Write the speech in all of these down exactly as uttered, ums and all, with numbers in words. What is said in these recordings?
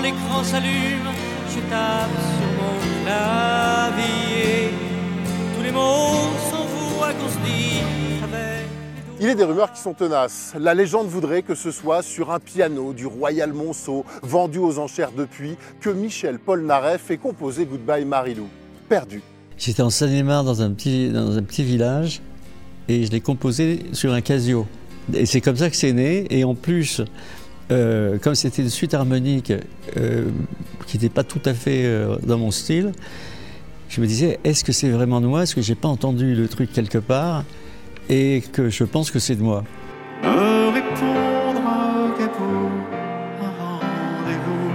l'écran s'allume, je tape sur mon clavier. Tous les mots s'envoient qu'on se dit avec... Il est des rumeurs qui sont tenaces. La légende voudrait que ce soit sur un piano du Royal Monceau, vendu aux enchères depuis, que Michel Polnareff ait composé Goodbye Marilou. Perdu. J'étais en Seine-et-Marne dans un petit, dans un petit village et je l'ai composé sur un Casio. Et c'est comme ça que c'est né. Et en plus, euh, comme c'était une suite harmonique euh, qui n'était pas tout à fait euh, dans mon style, je me disais, est-ce que c'est vraiment de moi? Est-ce que j'ai pas entendu le truc quelque part? Et que je pense que c'est de moi. Me répondra qu'à pour un rendez-vous.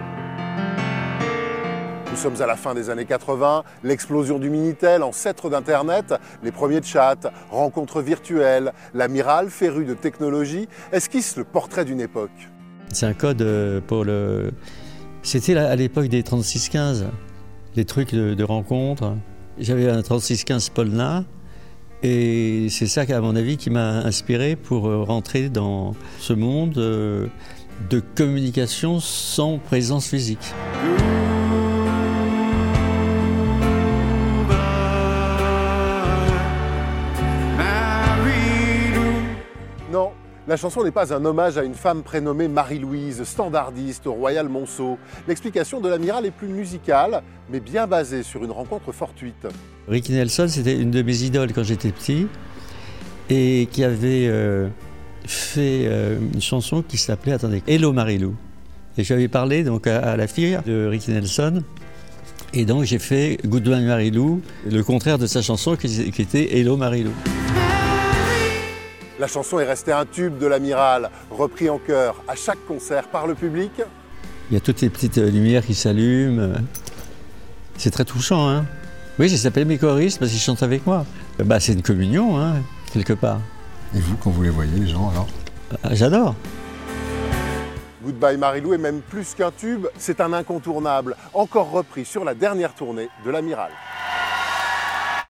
Nous sommes à la fin des années quatre-vingts, l'explosion du Minitel, ancêtre d'Internet, les premiers chats, rencontres virtuelles, l'amiral, féru de technologie, esquisse le portrait d'une époque. C'est un code pour le... C'était à l'époque des trente-six quinze, les trucs de, de rencontres. J'avais un trente-six quinze Polna. Et c'est ça, à mon avis, qui m'a inspiré pour rentrer dans ce monde de communication sans présence physique. Non, la chanson n'est pas un hommage à une femme prénommée Marie-Louise, standardiste au Royal Monceau. L'explication de l'amiral est plus musicale, mais bien basée sur une rencontre fortuite. Ricky Nelson, c'était une de mes idoles quand j'étais petit et qui avait euh, fait euh, une chanson qui s'appelait, attendez, Hello Marilou. Et j'avais parlé donc à, à la fille de Ricky Nelson et donc j'ai fait Goodbye Marilou, le contraire de sa chanson qui, qui était Hello Marilou. La chanson est restée un tube de l'amiral, repris en chœur à chaque concert par le public. Il y a toutes les petites lumières qui s'allument. C'est très touchant, hein. Oui, j'ai s'appelé mes choristes parce qu'ils chantent avec moi. Bah, c'est une communion, hein, quelque part. Et vous, quand vous les voyez, les gens, alors? Ah, j'adore. Goodbye Marilou est même plus qu'un tube, c'est un incontournable, encore repris sur la dernière tournée de l'amiral.